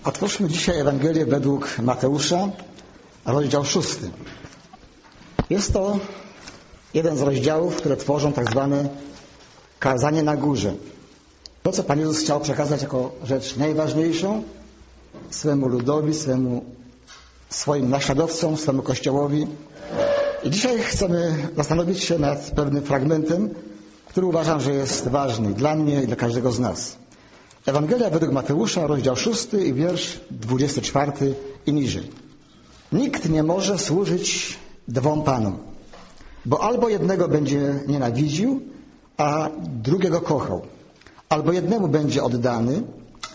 Otwórzmy dzisiaj Ewangelię według Mateusza, rozdział 6. Jest to jeden z rozdziałów, które tworzą tak zwane kazanie na górze. To, co Pan Jezus chciał przekazać jako rzecz najważniejszą swemu ludowi, swoim naśladowcom, swemu Kościołowi. I dzisiaj chcemy zastanowić się nad pewnym fragmentem, który uważam, że jest ważny dla mnie i dla każdego z nas. Ewangelia według Mateusza, rozdział 6 i wiersz 24 i niżej. Nikt nie może służyć dwom panom, bo albo jednego będzie nienawidził, a drugiego kochał, albo jednemu będzie oddany,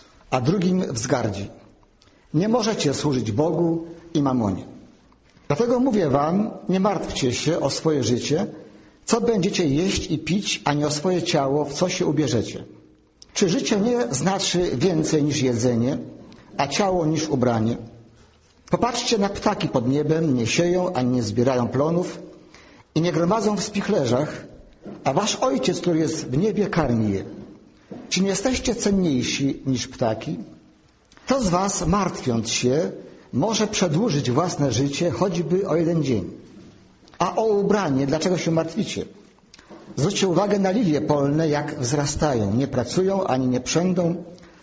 a drugim wzgardzi. Nie możecie służyć Bogu i mamonie. Dlatego mówię wam, nie martwcie się o swoje życie, co będziecie jeść i pić, ani o swoje ciało, w co się ubierzecie. Czy życie nie znaczy więcej niż jedzenie, a ciało niż ubranie? Popatrzcie na ptaki pod niebem, nie sieją, ani nie zbierają plonów i nie gromadzą w spichlerzach, a wasz Ojciec, który jest w niebie, karmi je. Czy nie jesteście cenniejsi niż ptaki? Kto z was, martwiąc się, może przedłużyć własne życie choćby o jeden dzień? A o ubranie, dlaczego się martwicie? Zwróćcie uwagę na lilie polne, jak wzrastają. Nie pracują, ani nie przędą.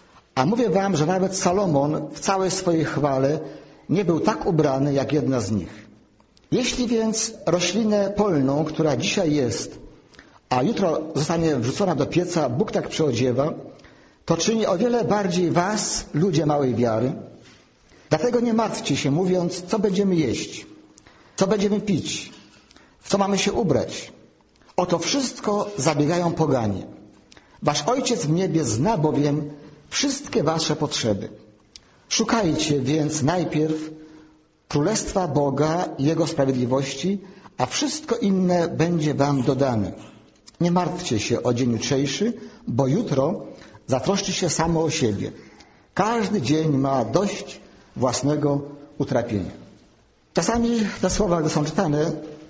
A mówię wam, że nawet Salomon w całej swojej chwale nie był tak ubrany, jak jedna z nich. Jeśli więc roślinę polną, która dzisiaj jest, a jutro zostanie wrzucona do pieca, Bóg tak przyodziewa, to czyni o wiele bardziej was, ludzie małej wiary. Dlatego nie martwcie się, mówiąc, co będziemy jeść, co będziemy pić, w co mamy się ubrać. O to wszystko zabiegają poganie. Wasz Ojciec w niebie zna bowiem wszystkie wasze potrzeby. Szukajcie więc najpierw Królestwa Boga i Jego sprawiedliwości, a wszystko inne będzie wam dodane. Nie martwcie się o dzień jutrzejszy, bo jutro zatroszczy się samo o siebie. Każdy dzień ma dość własnego utrapienia. Czasami te słowa, gdy są czytane,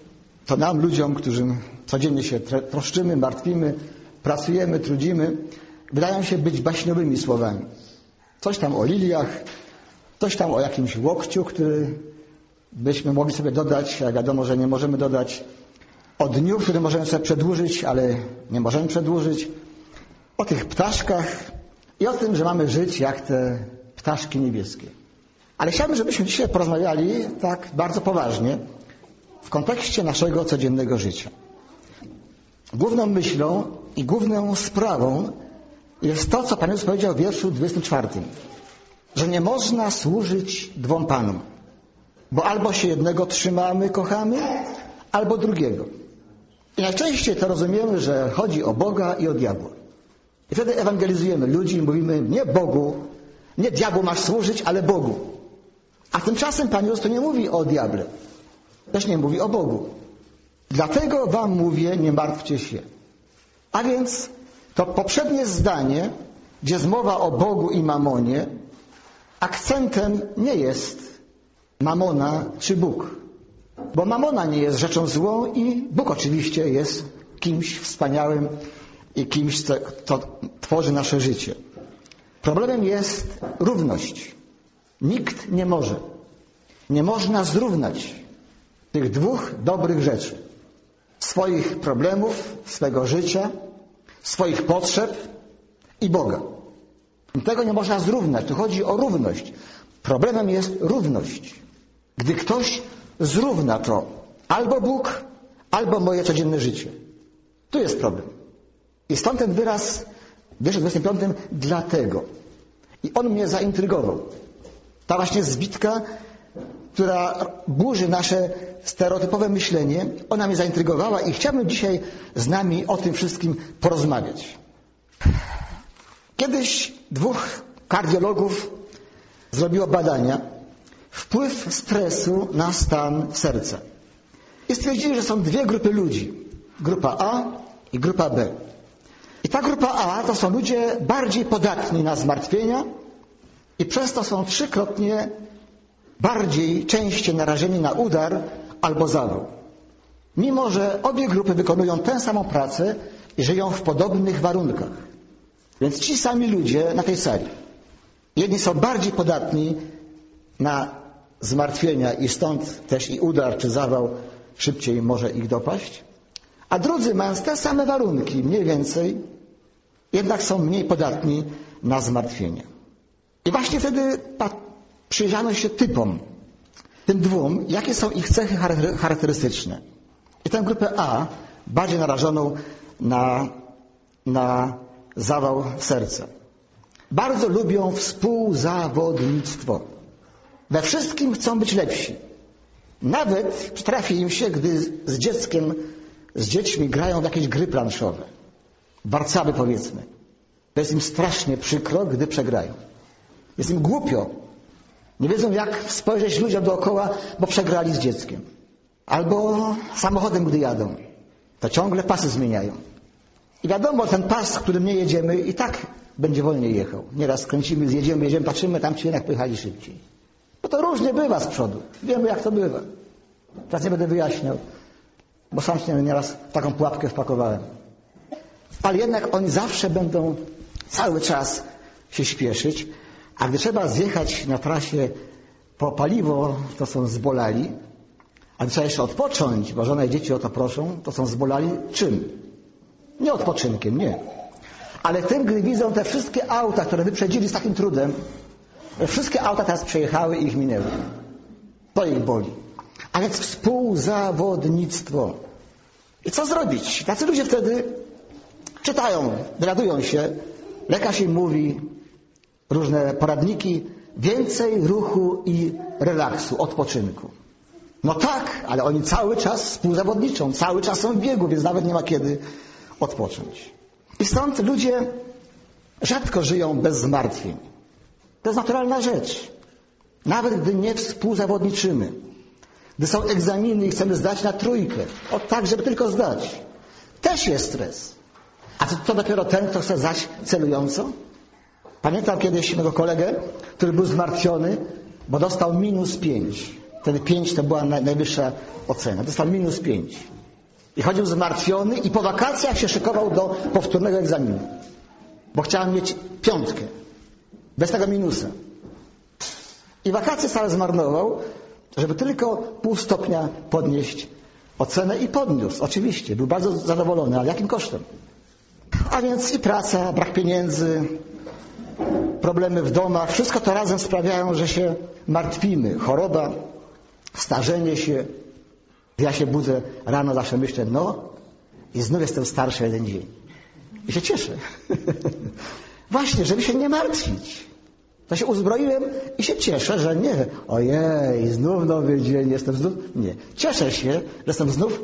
to nam, ludziom, którym codziennie się troszczymy, martwimy, pracujemy, trudzimy, wydają się być baśniowymi słowami. Coś tam o liliach, coś tam o jakimś łokciu, który byśmy mogli sobie dodać, a wiadomo, że nie możemy dodać. O dniu, który możemy sobie przedłużyć, ale nie możemy przedłużyć. O tych ptaszkach i o tym, że mamy żyć jak te ptaszki niebieskie. Ale chciałbym, żebyśmy dzisiaj porozmawiali tak bardzo poważnie w kontekście naszego codziennego życia. Główną myślą i główną sprawą jest to, co Pan Jezus powiedział w wierszu 24, że nie można służyć dwom panom, bo albo się jednego trzymamy, kochamy, albo drugiego. I najczęściej to rozumiemy, że chodzi o Boga i o diabła. I wtedy ewangelizujemy ludzi i mówimy, nie Bogu, nie diabłu masz służyć, ale Bogu. A tymczasem Pan Jezus to nie mówi o diable. Też nie mówi o Bogu. Dlatego wam mówię, nie martwcie się. A więc to poprzednie zdanie, gdzie jest mowa o Bogu i mamonie, akcentem nie jest mamona czy Bóg. Bo mamona nie jest rzeczą złą i Bóg oczywiście jest kimś wspaniałym i kimś, co tworzy nasze życie. Problemem jest równość. Nikt nie może. Nie można zrównać tych dwóch dobrych rzeczy. Swoich problemów, swego życia, swoich potrzeb i Boga. Tego nie można zrównać. Tu chodzi o równość. Problemem jest równość. Gdy ktoś zrówna to albo Bóg, albo moje codzienne życie. Tu jest problem. I stąd ten wyraz w wierszu 25 dlatego. I on mnie zaintrygował. Ta właśnie zbitka, która burzy nasze stereotypowe myślenie, ona mnie zaintrygowała i chciałbym dzisiaj z nami o tym wszystkim porozmawiać. Kiedyś dwóch kardiologów zrobiło badania wpływ stresu na stan serca. I stwierdzili, że są dwie grupy ludzi. Grupa A i grupa B. I ta grupa A to są ludzie bardziej podatni na zmartwienia i przez to są trzykrotnie bardziej częściej narażeni na udar albo zawał. Mimo że obie grupy wykonują tę samą pracę i żyją w podobnych warunkach. Więc ci sami ludzie na tej sali Jedni są bardziej podatni na zmartwienia i stąd też i udar czy zawał szybciej może ich dopaść, a drudzy, mając te same warunki, mniej więcej, jednak są mniej podatni na zmartwienia. I właśnie wtedy przyjrzano się typom, tym dwóm, jakie są ich cechy charakterystyczne. I tę grupę A, bardziej narażoną na zawał serca. Bardzo lubią współzawodnictwo. We wszystkim chcą być lepsi. Nawet trafi im się, gdy z dziećmi grają w jakieś gry planszowe. Warcaby powiedzmy. To jest im strasznie przykro, gdy przegrają. Jest im głupio. Nie wiedzą, jak spojrzeć ludziom dookoła, bo przegrali z dzieckiem. Albo samochodem, gdy jadą. To ciągle pasy zmieniają. I wiadomo, ten pas, którym nie jedziemy, i tak będzie wolniej jechał. Nieraz skręcimy, jedziemy, patrzymy, tam ci jednak pojechali szybciej. Bo to różnie bywa z przodu. Wiemy, jak to bywa. Teraz nie będę wyjaśniał, bo sam się nieraz w taką pułapkę wpakowałem. Ale jednak oni zawsze będą cały czas się śpieszyć, a gdy trzeba zjechać na trasie po paliwo, to są zbolali, a gdy trzeba jeszcze odpocząć, bo żona i dzieci o to proszą, to są zbolali czym? Nie odpoczynkiem, nie. Ale tym, gdy widzą te wszystkie auta, które wyprzedzili z takim trudem, wszystkie auta teraz przejechały i ich minęły. To ich boli. A więc współzawodnictwo. I co zrobić? Tacy ludzie wtedy czytają, dowiadują się, lekarz im mówi, różne poradniki, więcej ruchu i relaksu, odpoczynku. No tak, ale oni cały czas współzawodniczą, cały czas są w biegu, więc nawet nie ma kiedy odpocząć. I stąd ludzie rzadko żyją bez zmartwień. To jest naturalna rzecz. Nawet gdy nie współzawodniczymy. Gdy są egzaminy i chcemy zdać na trójkę. O tak, żeby tylko zdać. Też jest stres. A to dopiero ten, kto chce zdać celująco? Pamiętam kiedyś mego kolegę, który był zmartwiony, bo dostał -5. Wtedy 5 to była najwyższa ocena. Dostał -5. I chodził zmartwiony i po wakacjach się szykował do powtórnego egzaminu. Bo chciał mieć 5. Bez tego minusa. I wakacje całe zmarnował, żeby tylko pół stopnia podnieść ocenę i podniósł. Oczywiście, był bardzo zadowolony, ale jakim kosztem? A więc i praca, brak pieniędzy, problemy w domach, wszystko to razem sprawiają, że się martwimy. Choroba, starzenie się. Ja się budzę rano, zawsze myślę, no i znów jestem starszy jeden dzień. I się cieszę. Właśnie, żeby się nie martwić. To się uzbroiłem i się cieszę, że nie. Ojej, znów nowy dzień, jestem znów... Nie. Cieszę się, że jestem znów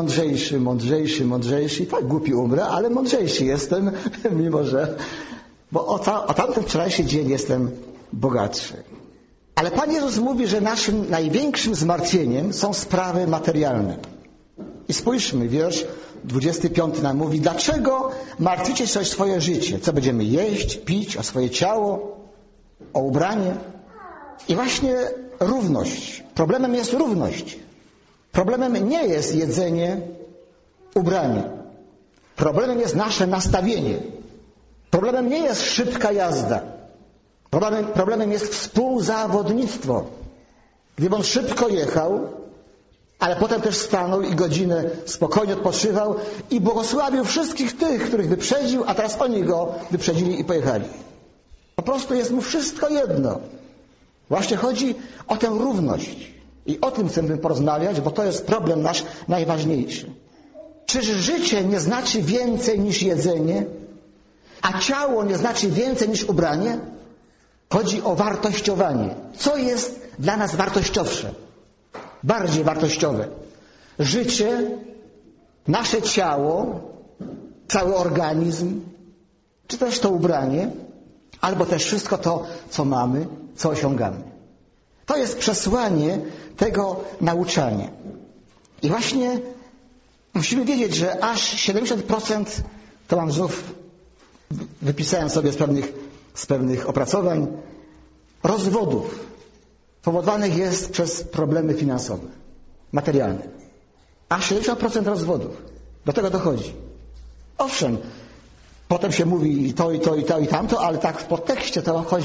mądrzejszy. I tak głupi umrę, ale mądrzejszy jestem, mimo że... Bo o tamten wczorajszy dzień jestem bogatszy. Ale Pan Jezus mówi, że naszym największym zmartwieniem są sprawy materialne. I spójrzmy, wiersz 25 nam mówi, dlaczego martwicie się o swoje życie? Co będziemy jeść, pić, o swoje ciało, o ubranie? I właśnie równość. Problemem jest równość. Problemem nie jest jedzenie, ubranie. Problemem jest nasze nastawienie. Problemem nie jest szybka jazda. Problemem jest współzawodnictwo. Gdyby on szybko jechał, ale potem też stanął i godzinę spokojnie odpoczywał i błogosławił wszystkich tych, których wyprzedził, a teraz oni go wyprzedzili i pojechali. Po prostu jest mu wszystko jedno. Właśnie chodzi o tę równość. I o tym chcemy porozmawiać, bo to jest problem nasz najważniejszy. Czyż życie nie znaczy więcej niż jedzenie, a ciało nie znaczy więcej niż ubranie? Chodzi o wartościowanie. Co jest dla nas wartościowsze? Bardziej wartościowe. Życie, nasze ciało, cały organizm, czy też to ubranie, albo też wszystko to, co mamy, co osiągamy. To jest przesłanie tego nauczania. I właśnie musimy wiedzieć, że aż 70%, to mam znów, wypisałem sobie z pewnych opracowań, rozwodów powodowanych jest przez problemy finansowe, materialne. Aż 70% rozwodów. Do tego dochodzi. Owszem, potem się mówi to i tamto, ale tak w podtekście to chodzi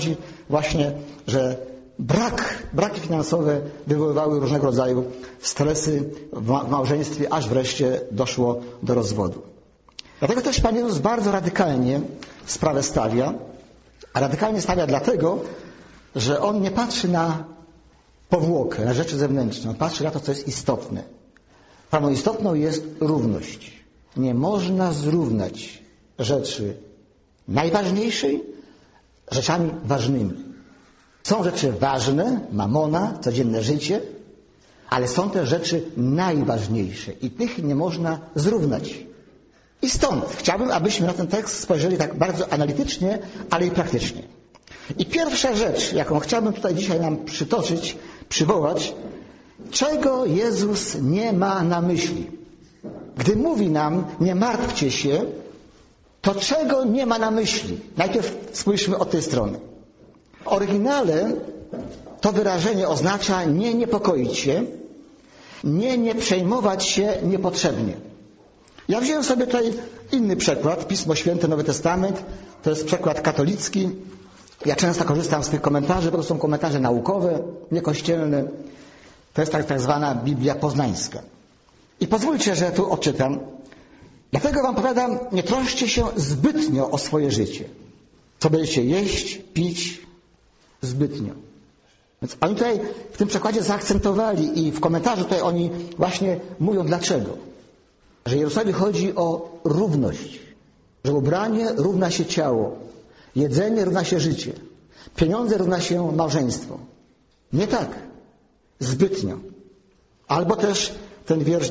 właśnie, że braki finansowe wywoływały różnego rodzaju stresy w małżeństwie, aż wreszcie doszło do rozwodu. Dlatego też Pan Jezus bardzo radykalnie sprawę stawia, a radykalnie stawia dlatego, że On nie patrzy na powłokę, na rzeczy zewnętrzne, On patrzy na to, co jest istotne. Prawdą istotną jest równość. Nie można zrównać rzeczy najważniejszej rzeczami ważnymi. Są rzeczy ważne, mamona, codzienne życie, ale są też rzeczy najważniejsze i tych nie można zrównać. I stąd chciałbym, abyśmy na ten tekst spojrzeli tak bardzo analitycznie, ale i praktycznie. I pierwsza rzecz, jaką chciałbym tutaj dzisiaj nam przywołać, czego Jezus nie ma na myśli. Gdy mówi nam, nie martwcie się, to czego nie ma na myśli? Najpierw spójrzmy od tej strony. W oryginale to wyrażenie oznacza nie niepokoić się, nie przejmować się niepotrzebnie. Ja wziąłem sobie tutaj inny przekład, Pismo Święte, Nowy Testament, to jest przekład katolicki. Ja często korzystam z tych komentarzy, bo to są komentarze naukowe, niekościelne. To jest tak zwana Biblia Poznańska. I pozwólcie, że tu odczytam. Dlatego wam powiadam, nie troszcie się zbytnio o swoje życie. Co będziecie jeść, pić, zbytnio. Więc oni tutaj w tym przekładzie zaakcentowali i w komentarzu tutaj oni właśnie mówią dlaczego. Że Jezusowi chodzi o równość. Że ubranie równa się ciało. Jedzenie równa się życie. Pieniądze równa się małżeństwo. Nie tak. Zbytnio. Albo też ten wiersz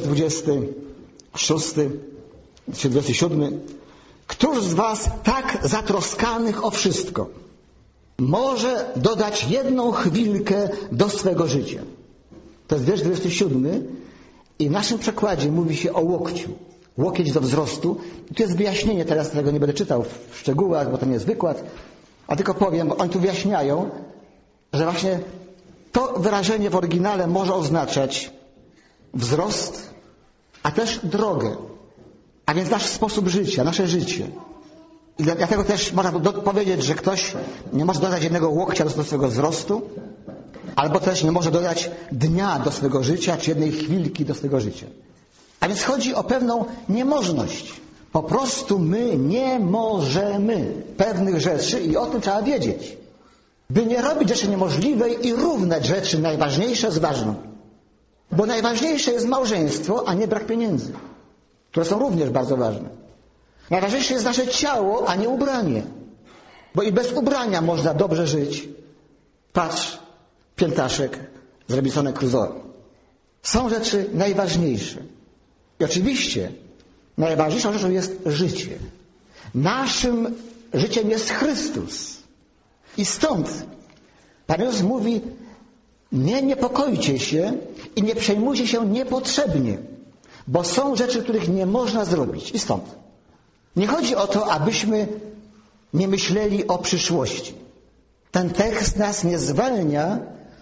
26 czy 27. Któż z was tak zatroskanych o wszystko może dodać jedną chwilkę do swego życia? To jest wiersz 27 i w naszym przekładzie mówi się o łokciu. Łokieć do wzrostu. I tu jest wyjaśnienie, teraz tego nie będę czytał w szczegółach, bo to nie jest wykład, a tylko powiem, bo oni tu wyjaśniają, że właśnie to wyrażenie w oryginale może oznaczać wzrost, a też drogę, a więc nasz sposób życia, nasze życie. I dlatego też można powiedzieć, że ktoś nie może dodać jednego łokcia do swojego wzrostu, albo też nie może dodać dnia do swojego życia, czy jednej chwilki do swojego życia. A więc chodzi o pewną niemożność. Po prostu my nie możemy pewnych rzeczy i o tym trzeba wiedzieć. By nie robić rzeczy niemożliwej i równać rzeczy najważniejsze z ważną. Bo najważniejsze jest małżeństwo, a nie brak pieniędzy, które są również bardzo ważne. Najważniejsze jest nasze ciało, a nie ubranie. Bo i bez ubrania można dobrze żyć. Patrz, piętaszek z Robinsonem Crusoe. Są rzeczy najważniejsze. I oczywiście najważniejszą rzeczą jest życie. Naszym życiem jest Chrystus. I stąd Pan Jezus mówi, nie niepokojcie się i nie przejmujcie się niepotrzebnie, bo są rzeczy, których nie można zrobić. I stąd. Nie chodzi o to, abyśmy nie myśleli o przyszłości. Ten tekst nas nie zwalnia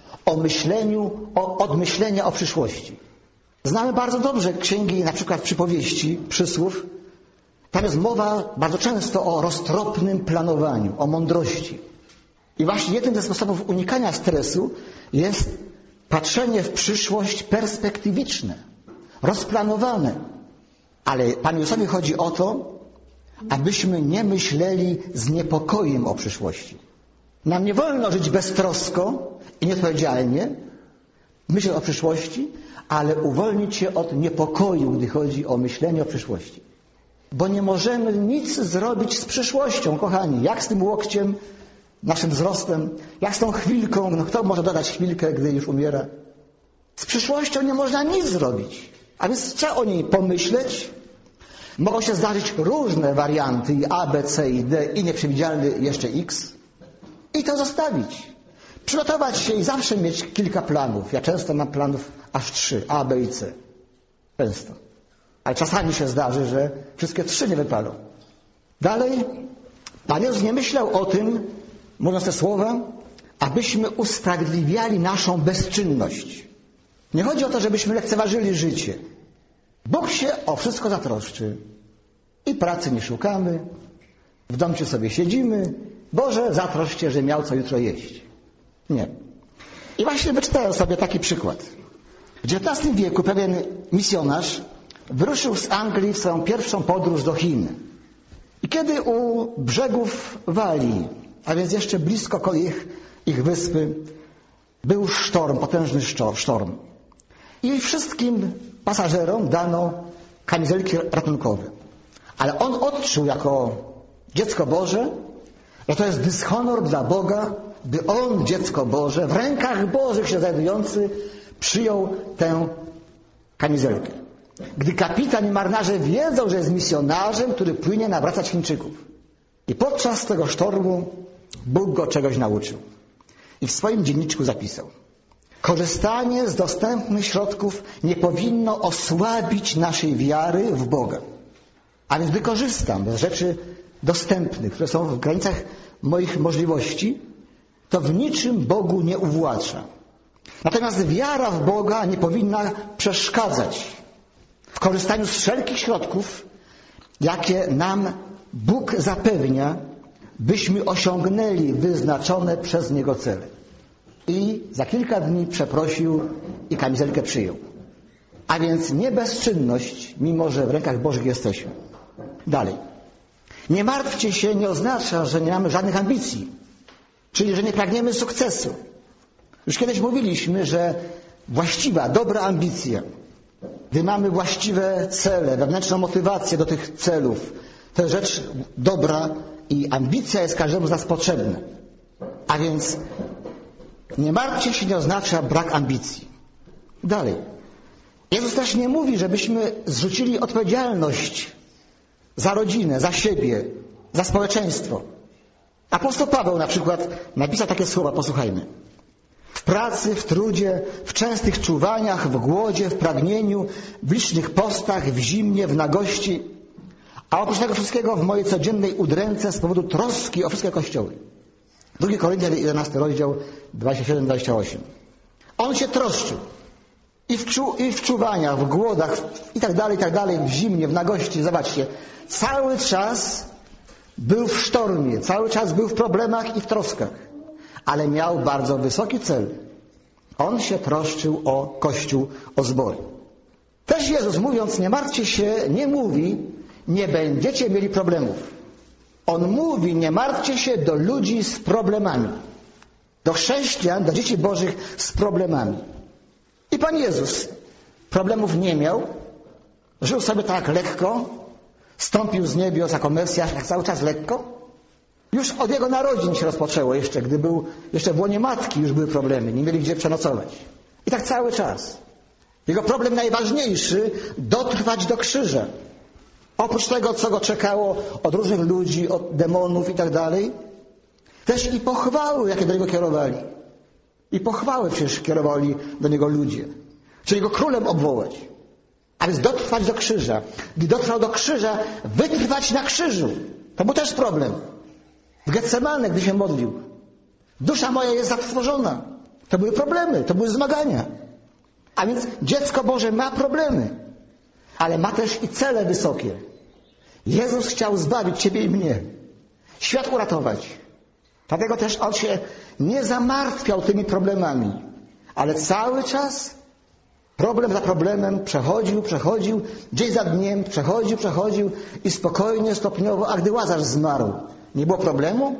od myślenia o przyszłości. Znamy bardzo dobrze księgi, na przykład przypowieści, przysłów. Tam jest mowa bardzo często o roztropnym planowaniu, o mądrości. I właśnie jednym ze sposobów unikania stresu jest patrzenie w przyszłość perspektywiczne, rozplanowane. Ale Panu Jezusowi chodzi o to, abyśmy nie myśleli z niepokojem o przyszłości. Nam nie wolno żyć beztrosko i nieodpowiedzialnie, myśleć o przyszłości, ale uwolnić się od niepokoju, gdy chodzi o myślenie o przyszłości. Bo nie możemy nic zrobić z przyszłością, kochani. Jak z tym łokciem, naszym wzrostem, jak z tą chwilką, no kto może dodać chwilkę, gdy już umiera? Z przyszłością nie można nic zrobić. A więc trzeba o niej pomyśleć. Mogą się zdarzyć różne warianty, i A, B, C i D, i nieprzewidzialny jeszcze X. I to zostawić. Przygotować się i zawsze mieć kilka planów. Ja często mam planów aż 3, A, B i C. Często. Ale czasami się zdarzy, że wszystkie 3 nie wypalą. Dalej, Pan Jezus nie myślał o tym, mówiąc te słowa, abyśmy usprawiedliwiali naszą bezczynność. Nie chodzi o to, żebyśmy lekceważyli życie. Bóg się o wszystko zatroszczy. I pracy nie szukamy, w domcie sobie siedzimy Boże, zatroszcz się, że miał co jutro jeść. Nie. I właśnie wyczytałem sobie taki przykład. W XIX wieku pewien misjonarz wyruszył z Anglii w swoją pierwszą podróż do Chin. I kiedy u brzegów Walii, a więc jeszcze blisko ich wyspy, był sztorm, potężny sztorm. I wszystkim pasażerom dano kamizelki ratunkowe. Ale on odczuł jako dziecko Boże, że to jest dyshonor dla Boga, by on, dziecko Boże, w rękach Bożych się znajdujący, przyjął tę kamizelkę. Gdy kapitan i marynarze wiedzą, że jest misjonarzem, który płynie nawracać Chińczyków. I podczas tego sztormu Bóg go czegoś nauczył. I w swoim dzienniczku zapisał: korzystanie z dostępnych środków nie powinno osłabić naszej wiary w Boga. A więc wykorzystam z rzeczy dostępnych, które są w granicach moich możliwości, to w niczym Bogu nie uwłacza. Natomiast wiara w Boga nie powinna przeszkadzać w korzystaniu z wszelkich środków, jakie nam Bóg zapewnia, byśmy osiągnęli wyznaczone przez Niego cele. I za kilka dni przeprosił i kamizelkę przyjął. A więc nie bezczynność, mimo że w rękach Bożych jesteśmy. Dalej. Nie martwcie się nie oznacza, że nie mamy żadnych ambicji, czyli że nie pragniemy sukcesu. Już kiedyś mówiliśmy, że właściwa, dobra ambicja, gdy mamy właściwe cele, wewnętrzną motywację do tych celów, to jest rzecz dobra i ambicja jest każdemu z nas potrzebna. A więc nie martwcie się nie oznacza brak ambicji. Dalej. Jezus też nie mówi, żebyśmy zrzucili odpowiedzialność za rodzinę, za siebie, za społeczeństwo. Apostoł Paweł na przykład napisał takie słowa, posłuchajmy. W pracy, w trudzie, w częstych czuwaniach, w głodzie, w pragnieniu, w licznych postach, w zimnie, w nagości, a oprócz tego wszystkiego w mojej codziennej udręce z powodu troski o wszystkie kościoły. 2 Koryntian 11 rozdział 27-28. On się troszczył. I w czuwaniach, w głodach i tak dalej, w zimnie, w nagości. Zobaczcie, cały czas był w sztormie, cały czas był w problemach i w troskach. Ale miał bardzo wysoki cel. On się troszczył o Kościół, o zbory. Też Jezus, mówiąc nie martwcie się, nie mówi nie będziecie mieli problemów. On mówi nie martwcie się do ludzi z problemami. Do chrześcijan, do dzieci Bożych z problemami. I Pan Jezus problemów nie miał. Żył sobie tak lekko. Stąpił z niebios jako Mesjasz, tak cały czas lekko. Już od jego narodzin się rozpoczęło jeszcze, gdy był jeszcze w łonie matki, już były problemy, nie mieli gdzie przenocować. I tak cały czas. Jego problem najważniejszy, dotrwać do krzyża. Oprócz tego, co go czekało od różnych ludzi, od demonów i tak dalej, też i pochwały, jakie do niego kierowali. I pochwały przecież kierowali do niego ludzie. Czyli go królem obwołać. A więc dotrwać do krzyża. Gdy dotrwał do krzyża, wytrwać na krzyżu. To był też problem. W Getsemane, gdy się modlił. Dusza moja jest zatrwożona. To były problemy, to były zmagania. A więc dziecko Boże ma problemy. Ale ma też i cele wysokie. Jezus chciał zbawić ciebie i mnie. Świat uratować. Dlatego też On się nie zamartwiał tymi problemami. Ale cały czas problem za problemem przechodził, dzień za dniem przechodził i spokojnie, stopniowo, a gdy Łazarz zmarł, nie było problemu?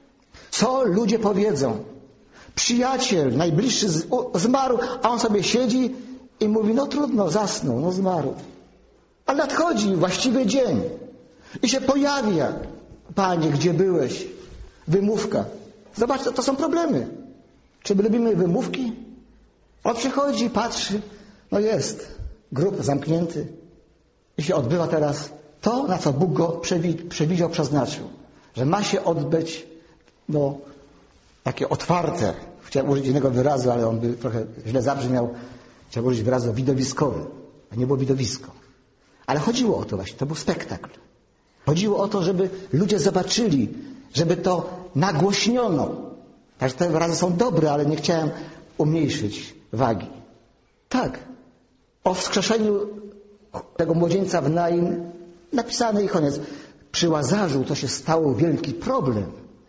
Co ludzie powiedzą? Przyjaciel, najbliższy zmarł, a on sobie siedzi i mówi, no trudno, zasnął, no zmarł. Ale nadchodzi właściwy dzień i się pojawia. Panie, gdzie byłeś? Wymówka. Zobacz, to są problemy. Czy my lubimy wymówki? On przychodzi, patrzy, no jest, grób zamknięty i się odbywa teraz to, na co Bóg go przewidział, przeznaczył. Że ma się odbyć, no, takie otwarte. Chciałem użyć innego wyrazu, ale on by trochę źle zabrzmiał. Chciałem użyć wyrazu widowiskowy. A nie było widowisko. Ale chodziło o to właśnie, to był spektakl. Chodziło o to, żeby ludzie zobaczyli, żeby to nagłośniono. Także te wyrazy są dobre, ale nie chciałem umniejszyć wagi. Tak, o wskrzeszeniu tego młodzieńca w Nain napisane i koniec. Przy Łazarzu to się stało wielki problem.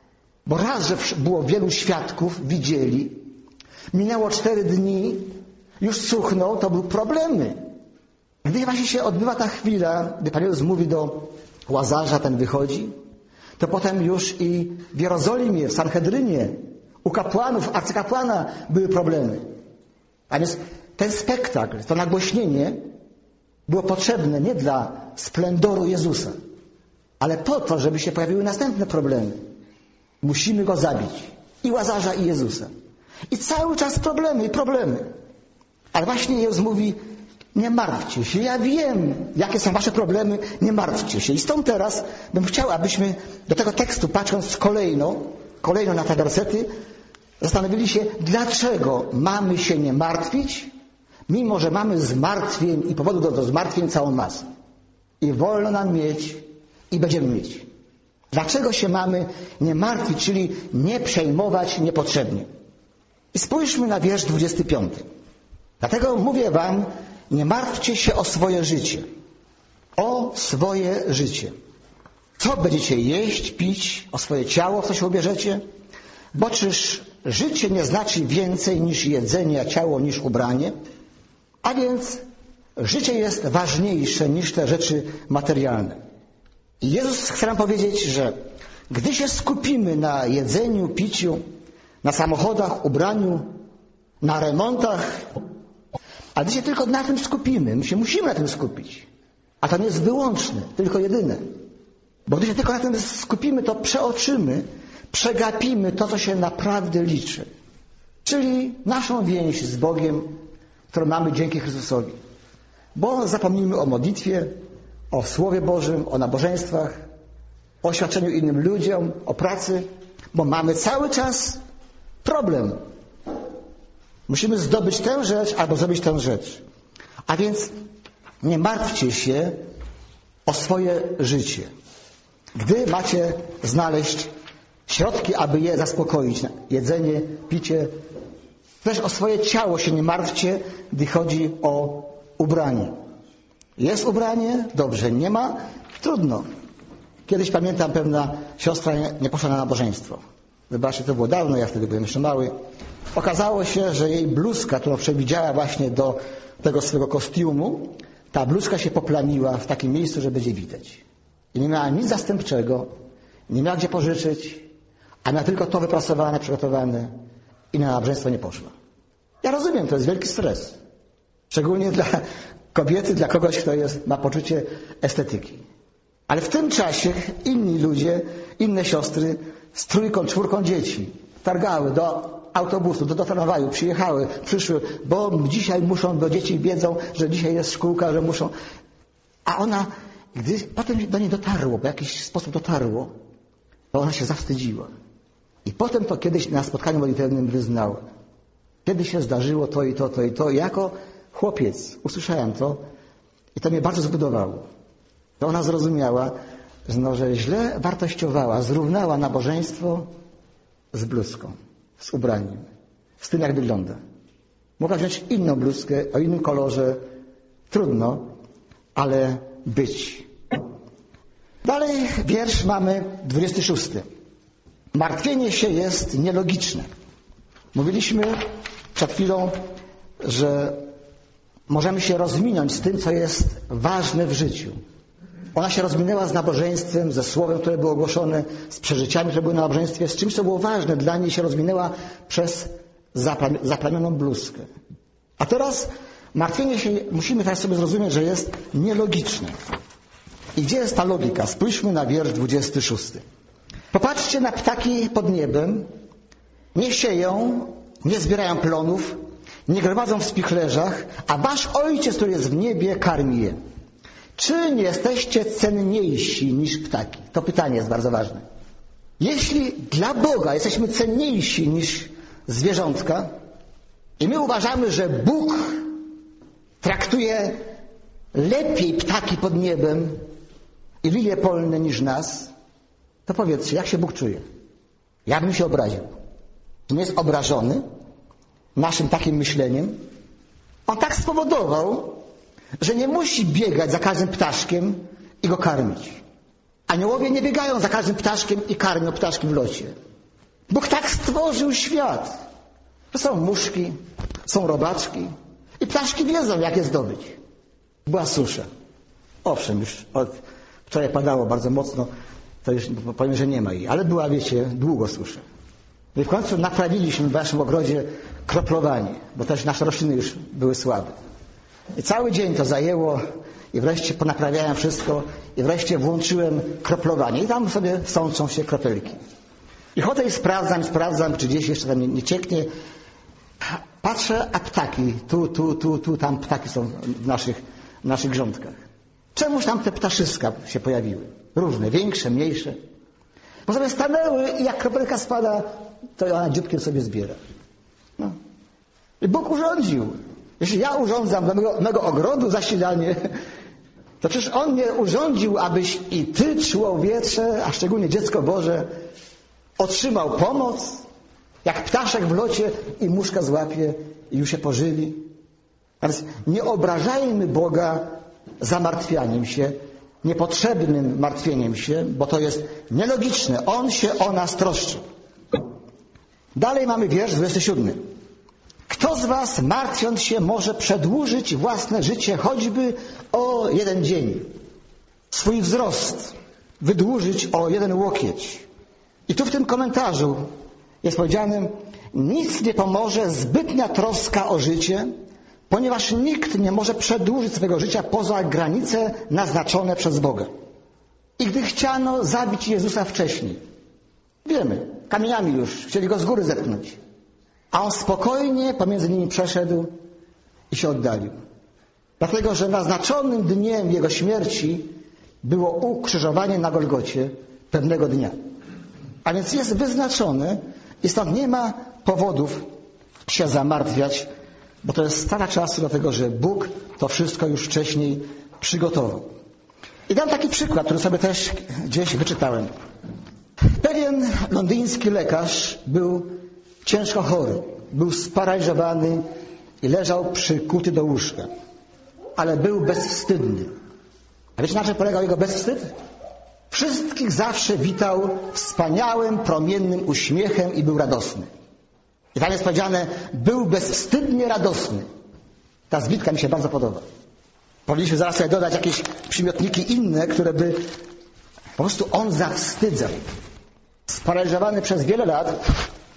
Bo raz, że było wielu świadków, widzieli, minęło 4 dni, już cuchnął, to były problemy. Gdy właśnie się odbywa ta chwila, gdy Pan Jezus mówi do Łazarza, ten wychodzi, to potem już i w Jerozolimie, w Sanhedrynie, u kapłanów, arcykapłana były problemy. A więc ten spektakl, to nagłośnienie było potrzebne nie dla splendoru Jezusa, ale po to, żeby się pojawiły następne problemy. Musimy Go zabić. I Łazarza, i Jezusa. I cały czas problemy i problemy. Ale właśnie Jezus mówi, nie martwcie się. Ja wiem, jakie są wasze problemy, nie martwcie się. I stąd teraz bym chciał, abyśmy do tego tekstu, patrząc kolejno na te wersety, zastanowili się, dlaczego mamy się nie martwić, mimo że mamy zmartwień i powodu do zmartwień całą masę. I wolno nam mieć i będziemy mieć. Dlaczego się mamy nie martwić, czyli nie przejmować niepotrzebnie? I spójrzmy na wiersz 25. Dlatego mówię wam, nie martwcie się o swoje życie. O swoje życie. Co będziecie jeść, pić, o swoje ciało, w co się ubierzecie? Bo czyż życie nie znaczy więcej niż jedzenie, a ciało niż ubranie? A więc życie jest ważniejsze niż te rzeczy materialne. I Jezus chce nam powiedzieć, że gdy się skupimy na jedzeniu, piciu, na samochodach, ubraniu, na remontach, a gdy się tylko na tym skupimy, my się musimy na tym skupić, a to nie jest wyłączne, tylko jedyne. Bo gdy się tylko na tym skupimy, to przeoczymy, przegapimy to, co się naprawdę liczy. Czyli naszą więź z Bogiem, którą mamy dzięki Chrystusowi. Bo zapomnimy o modlitwie, o Słowie Bożym, o nabożeństwach, o oświadczeniu innym ludziom, o pracy, bo mamy cały czas problem. Musimy zdobyć tę rzecz albo zrobić tę rzecz. A więc nie martwcie się o swoje życie. Gdy macie znaleźć środki, aby je zaspokoić, jedzenie, picie, też o swoje ciało się nie martwcie, gdy chodzi o ubranie. Jest ubranie? Dobrze. Nie ma? Trudno. Kiedyś pamiętam, pewna siostra nie poszła na nabożeństwo. Wybaczcie, to było dawno, ja wtedy byłem jeszcze mały. Okazało się, że jej bluzka, którą przewidziała właśnie do tego swojego kostiumu, ta bluzka się poplamiła w takim miejscu, że będzie widać. I nie miała nic zastępczego, nie miała gdzie pożyczyć, a miała tylko to wyprasowane, przygotowane i na nabożeństwo nie poszła. Ja rozumiem, to jest wielki stres. Szczególnie dla kobiety, dla kogoś, kto ma poczucie estetyki. Ale w tym czasie inni ludzie, inne siostry z 3, 4 dzieci targały do autobusu, do tramwaju, przyszły, bo dzisiaj muszą, bo dzieci wiedzą, że dzisiaj jest szkółka, że muszą. A ona, gdy potem do niej dotarło, w jakiś sposób dotarło, to ona się zawstydziła. I potem to kiedyś na spotkaniu modlitewnym wyznała. Kiedy się zdarzyło to i to, to i to. I jako chłopiec usłyszałem to i to mnie bardzo zbudowało. To ona zrozumiała, że źle wartościowała, zrównała nabożeństwo z bluzką, z ubraniem, z tym, jak wygląda. Mogła wziąć inną bluzkę o innym kolorze. Trudno, ale być. Dalej wiersz mamy 26. Martwienie się jest nielogiczne. Mówiliśmy przed chwilą, że możemy się rozminąć z tym, co jest ważne w życiu. Ona się rozminęła z nabożeństwem, ze słowem, które było ogłoszone, z przeżyciami, które były na nabożeństwie, z czymś, co było ważne dla niej, się rozminęła przez zaplamioną bluzkę. A teraz martwienie się, musimy teraz sobie zrozumieć, że jest nielogiczne. I gdzie jest ta logika? Spójrzmy na wiersz 26. Popatrzcie na ptaki pod niebem. Nie sieją, nie zbierają plonów, nie gromadzą w spichlerzach, a wasz Ojciec, który jest w niebie, karmi je. Czy nie jesteście cenniejsi niż ptaki? To pytanie jest bardzo ważne. Jeśli dla Boga jesteśmy cenniejsi niż zwierzątka i my uważamy, że Bóg traktuje lepiej ptaki pod niebem i lilie polne niż nas, to powiedzcie, jak się Bóg czuje? Ja bym się obraził. Nie jest obrażony naszym takim myśleniem. On tak spowodował, że nie musi biegać za każdym ptaszkiem i go karmić. Aniołowie nie biegają za każdym ptaszkiem i karmią ptaszki w locie. Bóg tak stworzył świat, że są muszki, są robaczki i ptaszki wiedzą, jak je zdobyć. Była susza. Owszem, już wczoraj padało bardzo mocno, to już powiem, że nie ma jej, ale była, wiecie, długo susza. No i w końcu naprawiliśmy w naszym ogrodzie kroplowanie, bo też nasze rośliny już były słabe. I cały dzień to zajęło i wreszcie ponaprawiałem wszystko i wreszcie włączyłem kroplowanie i tam sobie sączą się kropelki. I chodzę i sprawdzam, czy gdzieś jeszcze tam nie cieknie. Patrzę, a ptaki, tu, tam ptaki są w naszych grządkach. Czemuż tam te ptaszyska się pojawiły? Różne, większe, mniejsze. Bo sobie stanęły i jak kropelka spada, to ona dzióbkiem sobie zbiera. No. I Bóg urządził. Jeśli ja urządzam do mego ogrodu zasilanie, to przecież On mnie urządził, abyś i ty, człowiecze, a szczególnie dziecko Boże, otrzymał pomoc, jak ptaszek w locie i muszka złapie i już się pożywi. A więc nie obrażajmy Boga zamartwianiem się, niepotrzebnym martwieniem się, bo to jest nielogiczne. On się o nas troszczy. Dalej mamy wiersz 27. Kto z was, martwiąc się, może przedłużyć własne życie choćby o 1 dzień? Swój wzrost wydłużyć o 1 łokieć. I tu w tym komentarzu jest powiedziane, nic nie pomoże zbytnia troska o życie, ponieważ nikt nie może przedłużyć swego życia poza granice naznaczone przez Boga. I gdy chciano zabić Jezusa wcześniej, wiemy, kamieniami już, chcieli go z góry zepchnąć, a on spokojnie pomiędzy nimi przeszedł i się oddalił. Dlatego, że naznaczonym dniem jego śmierci było ukrzyżowanie na Golgocie pewnego dnia. A więc jest wyznaczone i stąd nie ma powodów się zamartwiać, bo to jest strata czasu, dlatego że Bóg to wszystko już wcześniej przygotował. I dam taki przykład, który sobie też gdzieś wyczytałem. Pewien londyński lekarz był ciężko chory, był sparaliżowany i leżał przykuty do łóżka, ale był bezwstydny. A wiecie, na czym polegał jego bezwstyd? Wszystkich zawsze witał wspaniałym, promiennym uśmiechem i był radosny. I tam jest powiedziane, był bezwstydnie radosny. Ta zbitka mi się bardzo podoba. Powinniśmy zaraz sobie dodać jakieś przymiotniki inne, które by po prostu on zawstydzał. Sparaliżowany przez wiele lat,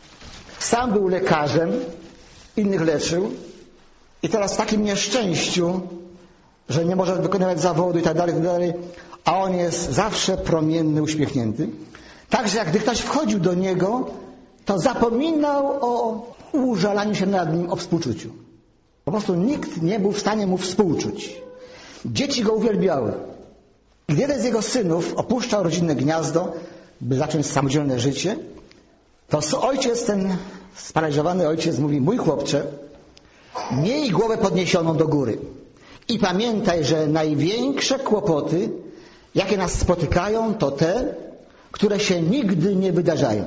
sam był lekarzem, innych leczył i teraz w takim nieszczęściu, że nie może wykonywać zawodu i tak dalej, a on jest zawsze promienny, uśmiechnięty. Także jak gdy ktoś wchodził do niego, to zapominał o użalaniu się nad nim, o współczuciu. Po prostu nikt nie był w stanie mu współczuć. Dzieci go uwielbiały. Gdy jeden z jego synów opuszczał rodzinne gniazdo, by zacząć samodzielne życie, to ojciec, ten sparaliżowany ojciec mówi, mój chłopcze, miej głowę podniesioną do góry i pamiętaj, że największe kłopoty, jakie nas spotykają, to te, które się nigdy nie wydarzają.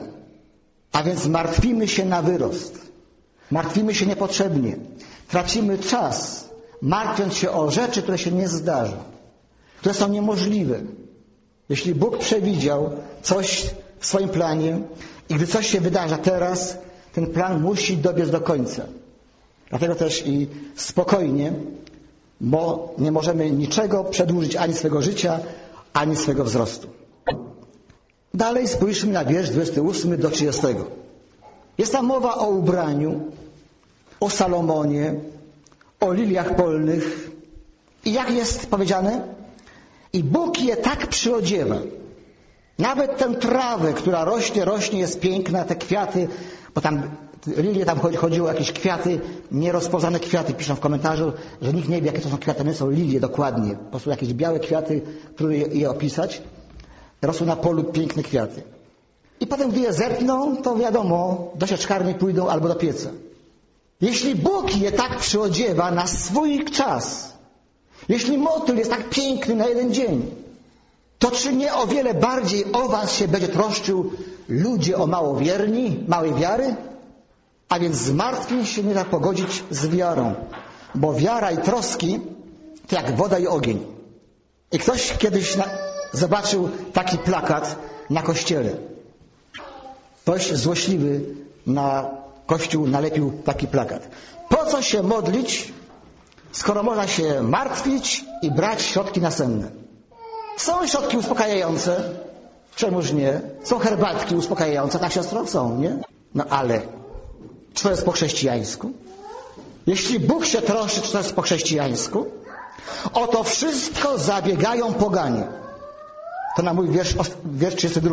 A więc martwimy się na wyrost. Martwimy się niepotrzebnie. Tracimy czas, martwiąc się o rzeczy, które się nie zdarzą, które są niemożliwe. Jeśli Bóg przewidział coś w swoim planie i gdy coś się wydarza teraz, ten plan musi dobiec do końca. Dlatego też i spokojnie, bo nie możemy niczego przedłużyć ani swego życia, ani swego wzrostu. Dalej spójrzmy na wiersz 28 do 30. Jest tam mowa o ubraniu, o Salomonie, o liliach polnych. I jak jest powiedziane? I Bóg je tak przyodziewa. Nawet tę trawę, która rośnie, jest piękna, te kwiaty, bo tam lilie, tam chodziło o jakieś kwiaty, nierozpoznane kwiaty. Piszą w komentarzu, że nikt nie wie, jakie to są kwiaty. Nie są lilie dokładnie. Po prostu jakieś białe kwiaty, które je opisać. Rosły na polu piękne kwiaty. I potem, gdy je zepną, to wiadomo, do sieczkarni pójdą albo do pieca. Jeśli Bóg je tak przyodziewa na swój czas, jeśli motyl jest tak piękny na 1 dzień, to czy nie o wiele bardziej o was się będzie troszczył ludzie o małowierni, małej wiary? A więc zmartwień się nie da pogodzić z wiarą, bo wiara i troski to jak woda i ogień. I ktoś kiedyś zobaczył taki plakat na kościele. Ktoś złośliwy na Kościół nalepił taki plakat. Po co się modlić, skoro można się martwić i brać środki nasenne? Są środki uspokajające. Czemuż nie? Są herbatki uspokajające. Tak, siostro? Są, nie? No ale czy to jest po chrześcijańsku? Jeśli Bóg się troszczy, czy to jest po chrześcijańsku? O to wszystko zabiegają poganie. To nam mówi wiersz 32.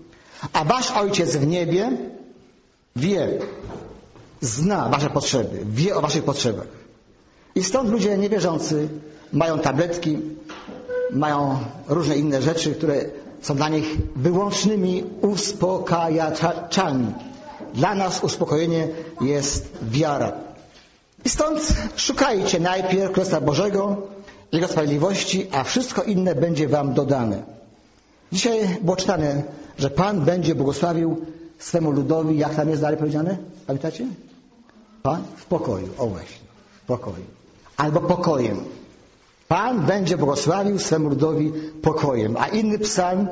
A wasz Ojciec w niebie wie, zna wasze potrzeby, wie o waszych potrzebach. I stąd ludzie niewierzący mają tabletki, mają różne inne rzeczy, które są dla nich wyłącznymi uspokajaczami. Dla nas uspokojenie jest wiara. I stąd szukajcie najpierw Królestwa Bożego, Jego sprawiedliwości, a wszystko inne będzie wam dodane. Dzisiaj było czytane, że Pan będzie błogosławił swemu ludowi, jak tam jest dalej powiedziane? Pamiętacie? Pan w pokoju. O właśnie, w pokoju. Albo pokojem. Pan będzie błogosławił swemu ludowi pokojem. A inny psalm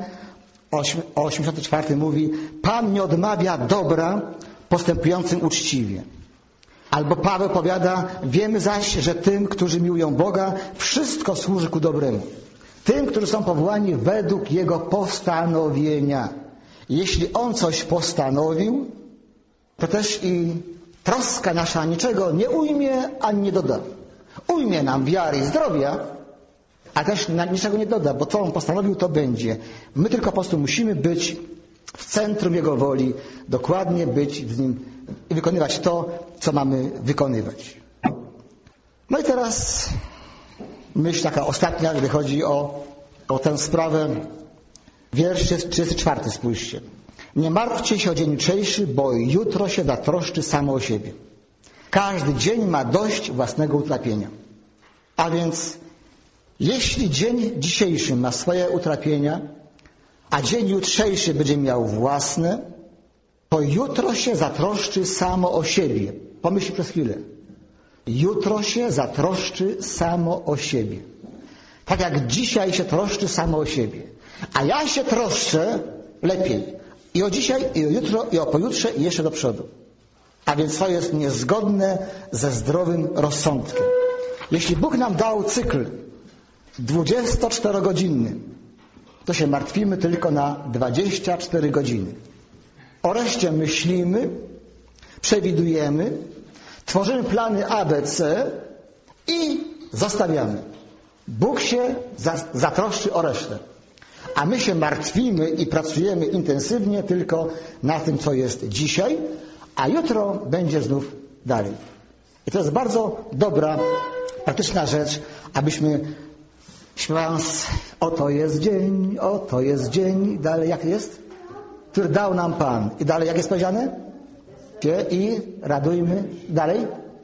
o 84 mówi: Pan nie odmawia dobra postępującym uczciwie. Albo Paweł powiada: wiemy zaś, że tym, którzy miłują Boga, wszystko służy ku dobremu. Tym, którzy są powołani według Jego postanowienia. Jeśli On coś postanowił, to też i troska nasza niczego nie ujmie ani nie doda. Ujmie nam wiary i zdrowia, a też niczego nie doda, bo co On postanowił, to będzie. My tylko po prostu musimy być w centrum Jego woli, dokładnie być z Nim i wykonywać to, co mamy wykonywać. No i teraz myśl taka ostatnia, gdy chodzi o tę sprawę. Wiersz 34, spójrzcie. Nie martwcie się o dzień jutrzejszy, bo jutro się zatroszczy samo o siebie. Każdy dzień ma dość własnego utrapienia. A więc jeśli dzień dzisiejszy ma swoje utrapienia, a dzień jutrzejszy będzie miał własne, to jutro się zatroszczy samo o siebie. Pomyśl przez chwilę. Jutro się zatroszczy samo o siebie. Tak jak dzisiaj się troszczy samo o siebie. A ja się troszczę lepiej. I o dzisiaj, i o jutro, i o pojutrze, i jeszcze do przodu. A więc to jest niezgodne ze zdrowym rozsądkiem. Jeśli Bóg nam dał cykl 24-godzinny, to się martwimy tylko na 24 godziny. O reszcie myślimy, przewidujemy, tworzymy plany ABC i zostawiamy. Bóg się zatroszczy o resztę. A my się martwimy i pracujemy intensywnie tylko na tym, co jest dzisiaj, a jutro będzie znów dalej. I to jest bardzo dobra, praktyczna rzecz, abyśmy śpiewając: oto jest dzień, dalej jak jest? Który dał nam Pan. I dalej jak jest powiedziane? I radujmy dalej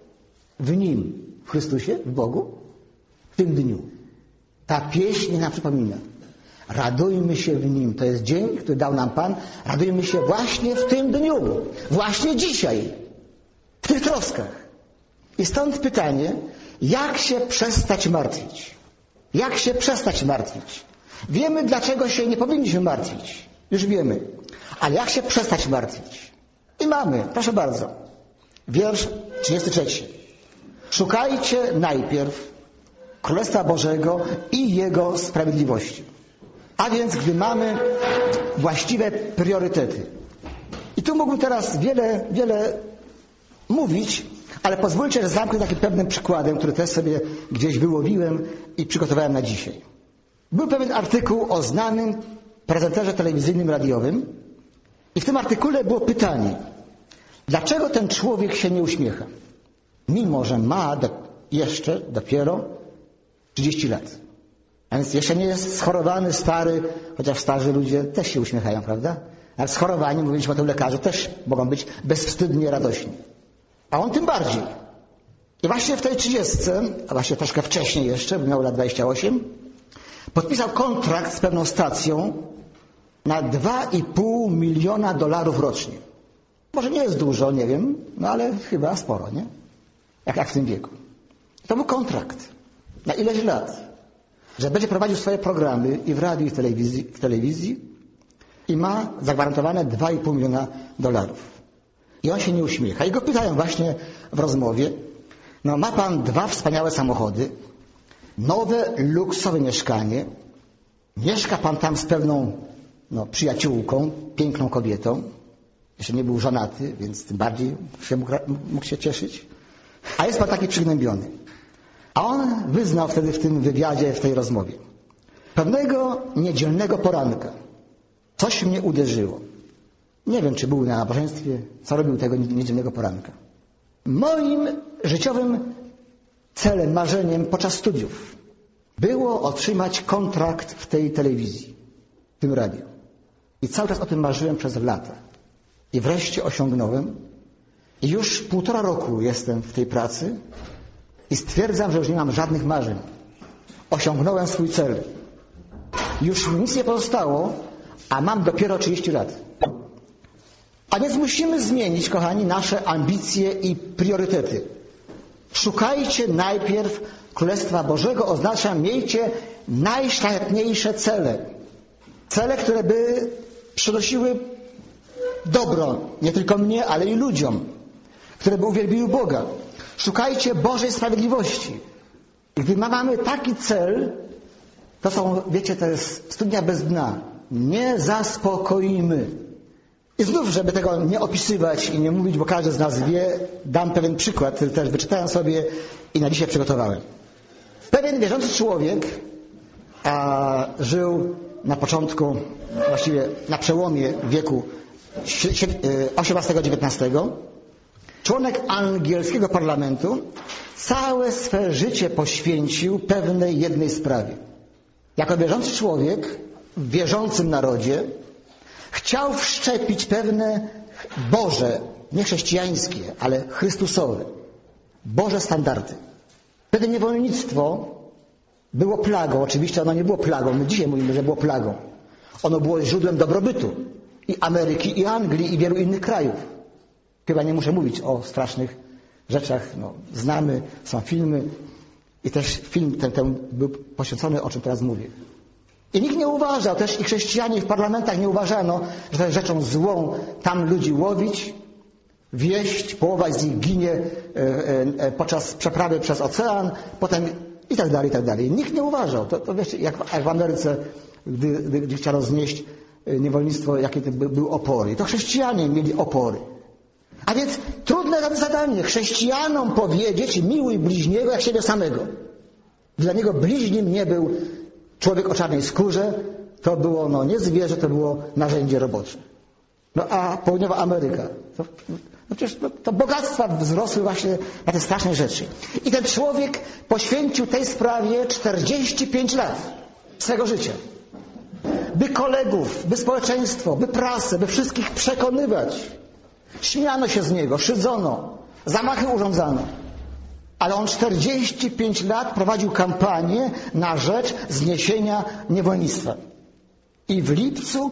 w Nim, w Chrystusie, w Bogu, w tym dniu. Ta pieśń nam przypomina. Radujmy się w Nim. To jest dzień, który dał nam Pan. Radujmy się właśnie w tym dniu. Właśnie dzisiaj. W tych troskach. I stąd pytanie, jak się przestać martwić? Jak się przestać martwić? Wiemy, dlaczego się nie powinniśmy martwić. Już wiemy. Ale jak się przestać martwić? I mamy, proszę bardzo. Wiersz 33. Szukajcie najpierw Królestwa Bożego i Jego sprawiedliwości. A więc gdy mamy właściwe priorytety. I tu mógłbym teraz wiele mówić, ale pozwólcie, że zamknę takim pewnym przykładem, który też sobie gdzieś wyłowiłem i przygotowałem na dzisiaj. Był pewien artykuł o znanym prezenterze telewizyjnym, radiowym i w tym artykule było pytanie, dlaczego ten człowiek się nie uśmiecha, mimo że ma jeszcze dopiero 30 lat. A więc jeszcze nie jest schorowany, stary, chociaż starzy ludzie też się uśmiechają, prawda? Ale schorowani, mówiliśmy o tym lekarzu, też mogą być bezwstydnie radośni. A on tym bardziej. I właśnie w tej 30, a właśnie troszkę wcześniej jeszcze, bo miał lat 28, podpisał kontrakt z pewną stacją na $2,5 miliona rocznie. Może nie jest dużo, nie wiem, no ale chyba sporo, nie? Jak w tym wieku. To był kontrakt. Na ileś lat. Że będzie prowadził swoje programy i w radiu, i w telewizji i ma zagwarantowane $2,5 miliona. I on się nie uśmiecha. I go pytają właśnie w rozmowie, no ma pan 2 wspaniałe samochody, nowe, luksusowe mieszkanie, mieszka pan tam z pewną przyjaciółką, piękną kobietą, jeszcze nie był żonaty, więc tym bardziej mógł się cieszyć, a jest pan taki przygnębiony. A on wyznał wtedy w tym wywiadzie, w tej rozmowie: pewnego niedzielnego poranka coś mnie uderzyło. Nie wiem, czy był na nabożeństwie, co robił tego niedzielnego poranka. Moim życiowym celem, marzeniem podczas studiów było otrzymać kontrakt w tej telewizji, w tym radiu. I cały czas o tym marzyłem przez lata. I wreszcie osiągnąłem. I już 1,5 roku jestem w tej pracy i stwierdzam, że już nie mam żadnych marzeń. Osiągnąłem swój cel. Już mi nic nie pozostało, a mam dopiero 30 lat. A więc musimy zmienić, kochani, nasze ambicje i priorytety. Szukajcie najpierw Królestwa Bożego, oznacza miejcie najszlachetniejsze cele. Cele, które by przynosiły dobro, nie tylko mnie, ale i ludziom, które by uwielbiły Boga. Szukajcie Bożej sprawiedliwości. I gdy mamy taki cel, to są, wiecie, to jest studnia bez dna. Nie zaspokoimy. I znów, żeby tego nie opisywać i nie mówić, bo każdy z nas wie, dam pewien przykład, który też wyczytałem sobie i na dzisiaj przygotowałem. Pewien wierzący człowiek żył na początku, właściwie na przełomie wieku XVIII-XIX. Członek angielskiego parlamentu całe swe życie poświęcił pewnej jednej sprawie. Jako wierzący człowiek w wierzącym narodzie chciał wszczepić pewne Boże, nie chrześcijańskie, ale chrystusowe, Boże standardy. Wtedy niewolnictwo było plagą. Oczywiście ono nie było plagą. My dzisiaj mówimy, że było plagą. Ono było źródłem dobrobytu i Ameryki, i Anglii, i wielu innych krajów. Chyba nie muszę mówić o strasznych rzeczach. Znamy, są filmy i też film ten był poświęcony, o czym teraz mówię. I nikt nie uważał, też i chrześcijanie w parlamentach nie uważano, że to jest rzeczą złą tam ludzi łowić, wieść, połowa z nich ginie podczas przeprawy przez ocean, potem i tak dalej, i tak dalej. Nikt nie uważał. To wiecie, jak w Ameryce, gdy chciano znieść niewolnictwo, jakie to były opory. To chrześcijanie mieli opory. A więc trudne zadanie chrześcijanom powiedzieć: miłuj bliźniego jak siebie samego. Dla niego bliźnim nie był człowiek o czarnej skórze, to było nie zwierzę, to było narzędzie robocze. A południowa Ameryka, przecież to bogactwa wzrosły właśnie na te straszne rzeczy. I ten człowiek poświęcił tej sprawie 45 lat swego życia. By kolegów, by społeczeństwo, by prasę, by wszystkich przekonywać. Śmiano się z niego, szydzono, zamachy urządzano. Ale on 45 lat prowadził kampanię na rzecz zniesienia niewolnictwa. I w lipcu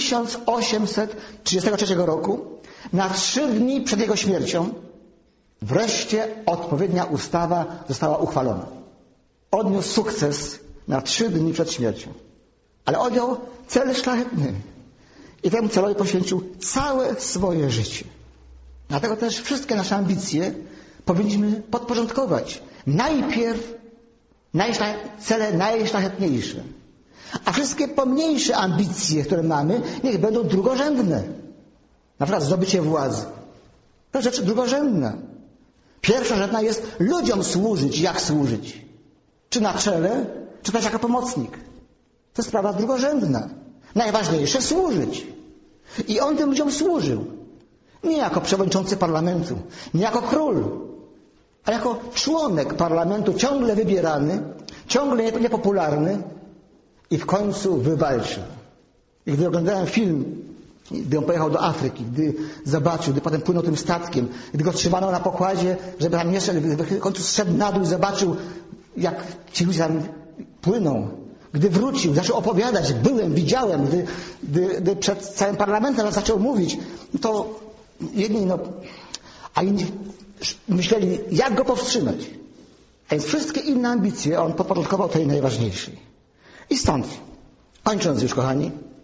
1833 roku, na 3 dni przed jego śmiercią, wreszcie odpowiednia ustawa została uchwalona. Odniósł sukces na 3 dni przed śmiercią. Ale odjął cel szlachetny. I temu celowi poświęcił całe swoje życie. Dlatego też wszystkie nasze ambicje powinniśmy podporządkować. Najpierw cele najszlachetniejsze. A wszystkie pomniejsze ambicje, które mamy, niech będą drugorzędne. Na przykład zdobycie władzy. To rzecz drugorzędna. Pierwszorzędna jest ludziom służyć. Jak służyć? Czy na czele, czy też jako pomocnik. To sprawa drugorzędna. Najważniejsze służyć. I on tym ludziom służył. Nie jako przewodniczący parlamentu, nie jako król, ale jako członek parlamentu, ciągle wybierany, ciągle niepopularny i w końcu wywalczył. I gdy oglądałem film, gdy on pojechał do Afryki, gdy zobaczył, gdy potem płynął tym statkiem, gdy go trzymano na pokładzie, żeby tam nie szedł, w końcu zszedł na dół i zobaczył, jak ci ludzie tam płyną. Gdy wrócił, zaczął opowiadać, byłem, widziałem, gdy przed całym parlamentem zaczął mówić, to jedni, a inni myśleli, jak go powstrzymać. A więc wszystkie inne ambicje on podporządkował tej najważniejszej. I stąd, kończąc już, kochani,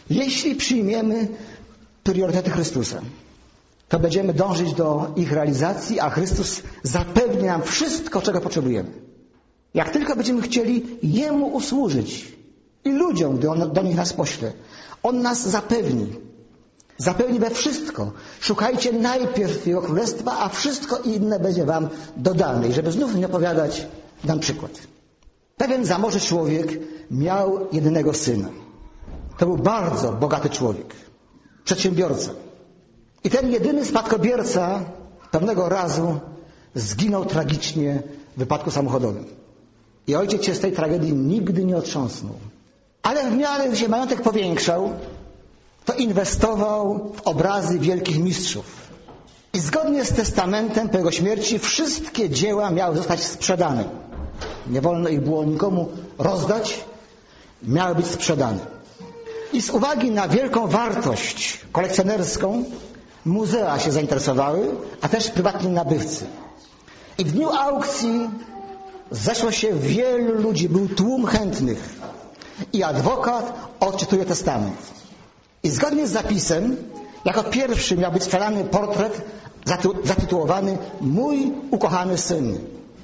Jeśli przyjmiemy priorytety Chrystusa, to będziemy dążyć do ich realizacji, a Chrystus zapewni nam wszystko, czego potrzebujemy. Jak tylko będziemy chcieli Jemu usłużyć i ludziom, gdy On do nich nas pośle, On nas zapewni. Zapewni we wszystko. Szukajcie najpierw Jego Królestwa, a wszystko inne będzie wam dodane. I żeby znów nie opowiadać, dam przykład. Pewien zamożny człowiek miał jedynego syna. To był bardzo bogaty człowiek. Przedsiębiorca. I ten jedyny spadkobierca pewnego razu zginął tragicznie w wypadku samochodowym. I ojciec się z tej tragedii nigdy nie otrząsnął. Ale w miarę, gdy się majątek powiększał, to inwestował w obrazy wielkich mistrzów. I zgodnie z testamentem po jego śmierci wszystkie dzieła miały zostać sprzedane. Nie wolno ich było nikomu rozdać, miały być sprzedane. I z uwagi na wielką wartość kolekcjonerską muzea się zainteresowały, a też prywatni nabywcy. I w dniu aukcji zeszło się wielu ludzi, był tłum chętnych. I adwokat odczytuje testament. I zgodnie z zapisem, jako pierwszy miał być sprzedany portret zatytułowany Mój ukochany syn.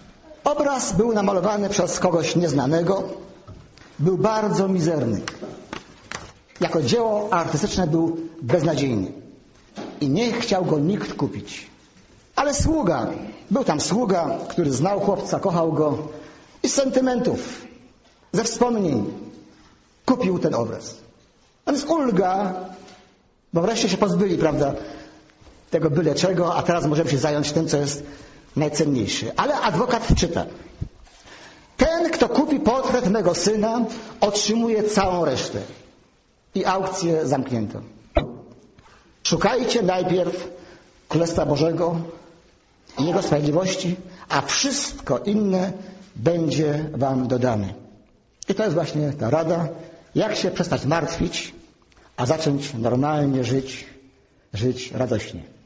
Obraz był namalowany przez kogoś nieznanego, był bardzo mizerny. Jako dzieło artystyczne był beznadziejny. I nie chciał go nikt kupić. Ale był tam sługa, który znał chłopca, kochał go i z sentymentów, ze wspomnień kupił ten obraz. A więc ulga, bo wreszcie się pozbyli, prawda, tego byle czego, a teraz możemy się zająć tym, co jest najcenniejsze. Ale adwokat czyta. Ten, kto kupi portret mego syna, otrzymuje całą resztę. I aukcję zamknięto. Szukajcie najpierw Królestwa Bożego i Jego sprawiedliwości, a wszystko inne będzie wam dodane. I to jest właśnie ta rada, jak się przestać martwić, a zacząć normalnie żyć radośnie.